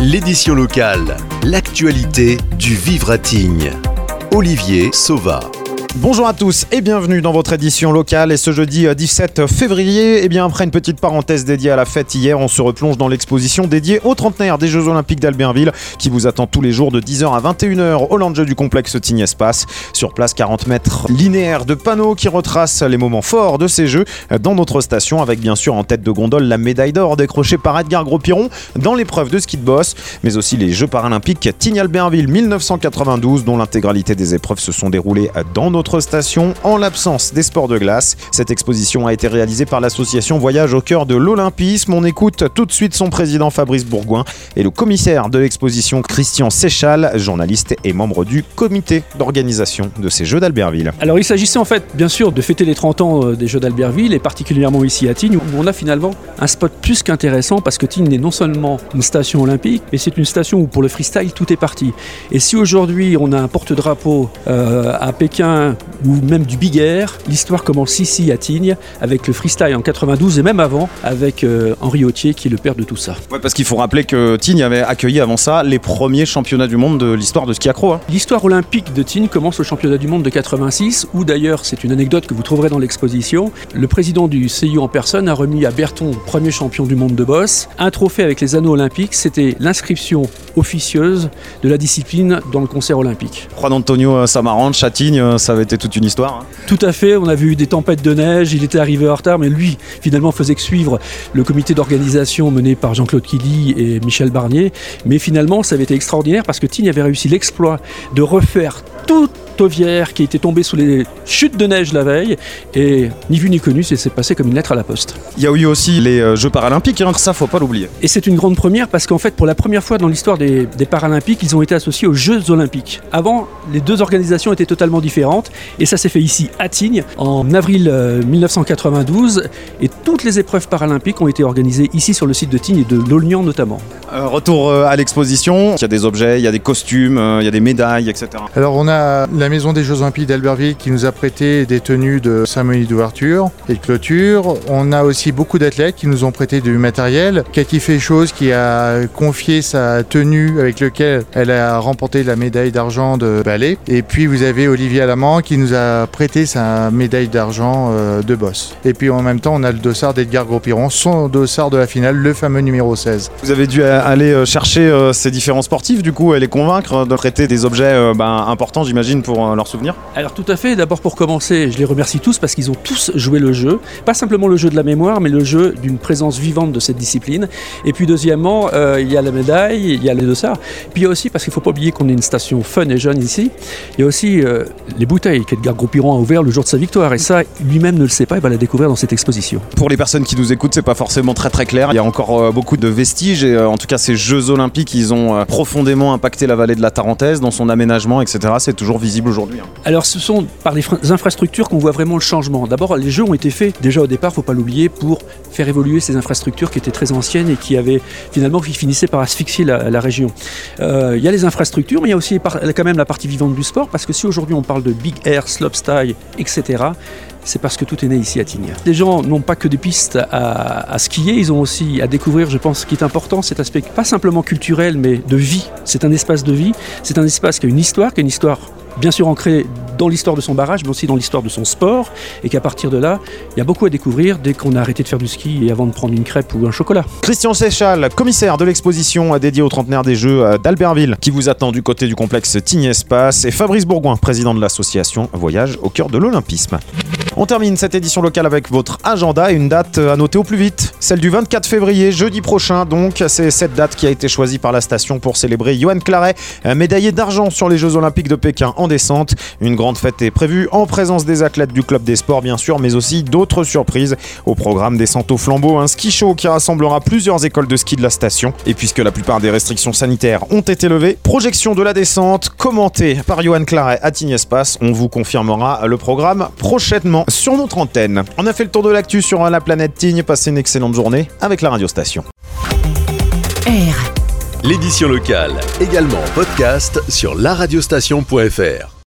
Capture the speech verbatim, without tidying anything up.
L'édition locale, l'actualité du vivre à Tignes. Olivier Sauva. Bonjour à tous et bienvenue dans votre édition locale. Et ce jeudi dix-sept février, eh bien après une petite parenthèse dédiée à la fête hier, on se replonge dans l'exposition dédiée au trentenaire des Jeux Olympiques d'Albertville qui vous attend tous les jours de dix heures à vingt et une heures au Landjeu du complexe Tignes Espace. Sur place, quarante mètres linéaires de panneaux qui retracent les moments forts de ces Jeux dans notre station, avec bien sûr en tête de gondole la médaille d'or décrochée par Edgar Gros-Piron dans l'épreuve de ski de boss, mais aussi les Jeux paralympiques Tignes-Albertville dix-neuf cent quatre-vingt-douze dont l'intégralité des épreuves se sont déroulées dans notre station en l'absence des sports de glace. Cette exposition a été réalisée par l'association Voyage au cœur de l'Olympisme. On écoute tout de suite son président Fabrice Bourgoin et le commissaire de l'exposition Christian Séchal, journaliste et membre du comité d'organisation de ces Jeux d'Albertville. Alors il s'agissait en fait bien sûr de fêter les trente ans des Jeux d'Albertville et particulièrement ici à Tignes où on a finalement un spot plus qu'intéressant parce que Tignes n'est non seulement une station olympique mais c'est une station où pour le freestyle tout est parti. Et si aujourd'hui on a un porte-drapeau euh, à Pékin ou même du Big Air, l'histoire commence ici à Tignes avec le freestyle en quatre-vingt-douze et même avant avec euh, Henri Autier qui est le père de tout ça. Ouais, parce qu'il faut rappeler que Tignes avait accueilli avant ça les premiers championnats du monde de l'histoire de ski accro. Hein. L'histoire olympique de Tignes commence au championnat du monde de quatre-vingt-six où d'ailleurs c'est une anecdote que vous trouverez dans l'exposition. Le président du C I O en personne a remis à Berton, premier champion du monde de boss, un trophée avec les anneaux olympiques. C'était l'inscription officieuse de la discipline dans le concert olympique. Juan Antonio Samaranch à Tignes, ça avait été toute une histoire. Hein. Tout à fait, on a vu des tempêtes de neige, il était arrivé en retard, mais lui, finalement, faisait que suivre le comité d'organisation mené par Jean-Claude Killy et Michel Barnier. Mais finalement, ça avait été extraordinaire parce que Tignes avait réussi l'exploit de refaire toute Tovière qui était tombée sous les chutes de neige la veille et ni vu ni connu, c'est passé comme une lettre à la poste. Il y a eu aussi les Jeux paralympiques, hein, ça faut pas l'oublier. Et c'est une grande première parce qu'en fait pour la première fois dans l'histoire des, des paralympiques, ils ont été associés aux Jeux olympiques. Avant, les deux organisations étaient totalement différentes et ça s'est fait ici à Tignes en avril euh, dix-neuf cent quatre-vingt-douze et toutes les épreuves paralympiques ont été organisées ici sur le site de Tignes et de l'Aulnian notamment. Euh, retour euh, à l'exposition, il y a des objets, il y a des costumes, euh, il y a des médailles, et cetera. Alors on a la Maison des Jeux Olympiques d'Albertville qui nous a prêté des tenues de cérémonie d'ouverture et de clôture. On a aussi beaucoup d'athlètes qui nous ont prêté du matériel. Cathy Féchose qui a confié sa tenue avec laquelle elle a remporté la médaille d'argent de ballet. Et puis vous avez Olivier Alamand qui nous a prêté sa médaille d'argent de boss. Et puis en même temps on a le dossard d'Edgar Gros-Piron, son dossard de la finale, le fameux numéro seize. Vous avez dû aller chercher ces différents sportifs du coup et les convaincre de prêter des objets ben, importants j'imagine pour leurs souvenirs. Alors tout à fait, d'abord pour commencer, je les remercie tous parce qu'ils ont tous joué le jeu, pas simplement le jeu de la mémoire, mais le jeu d'une présence vivante de cette discipline. Et puis deuxièmement, euh, il y a la médaille, il y a les dossards, puis il y a aussi, parce qu'il ne faut pas oublier qu'on est une station fun et jeune ici, il y a aussi euh, les bouteilles qu'Edgar Gros-Piron a ouvert le jour de sa victoire, et ça, lui-même ne le sait pas, il va la découvrir dans cette exposition. Pour les personnes qui nous écoutent, c'est pas forcément très très clair, il y a encore euh, beaucoup de vestiges, et euh, en tout cas ces Jeux Olympiques, ils ont euh, profondément impacté la vallée de la Tarentaise, dans son aménagement, et cetera. C'est toujours visible aujourd'hui. Hein. Alors ce sont par les infrastructures qu'on voit vraiment le changement. D'abord, les jeux ont été faits déjà au départ, il ne faut pas l'oublier, pour faire évoluer ces infrastructures qui étaient très anciennes et qui avaient finalement qui finissaient par asphyxier la, la région. Euh, il y a les infrastructures, mais il y a aussi par, quand même la partie vivante du sport, parce que si aujourd'hui on parle de big air, slopestyle, et cetera, c'est parce que tout est né ici à Tignes. Les gens n'ont pas que des pistes à, à skier, ils ont aussi à découvrir, je pense, ce qui est important, cet aspect pas simplement culturel, mais de vie. C'est un espace de vie, c'est un espace qui a une histoire, qui a une histoire bien sûr ancré dans l'histoire de son barrage, mais aussi dans l'histoire de son sport, et qu'à partir de là, il y a beaucoup à découvrir dès qu'on a arrêté de faire du ski et avant de prendre une crêpe ou un chocolat. Christian Séchal, commissaire de l'exposition dédiée au trentenaire des Jeux d'Albertville, qui vous attend du côté du complexe Tignes Espace, et Fabrice Bourgoin, président de l'association Voyage au cœur de l'Olympisme. On termine cette édition locale avec votre agenda et une date à noter au plus vite, celle du vingt-quatre février, jeudi prochain donc. C'est cette date qui a été choisie par la station pour célébrer Johan Claret, médaillé d'argent sur les Jeux Olympiques de Pékin en descente. Une grande fête est prévue en présence des athlètes du club des sports bien sûr, mais aussi d'autres surprises. Au programme descente au flambeau, un ski show qui rassemblera plusieurs écoles de ski de la station. Et puisque la plupart des restrictions sanitaires ont été levées, projection de la descente commentée par Johan Claret à Tignes Espace. On vous confirmera le programme prochainement sur notre antenne. On a fait le tour de l'actu sur la planète Tignes. Passez une excellente journée avec la radiostation. R. L'édition locale, également en podcast sur la radiostation point f r.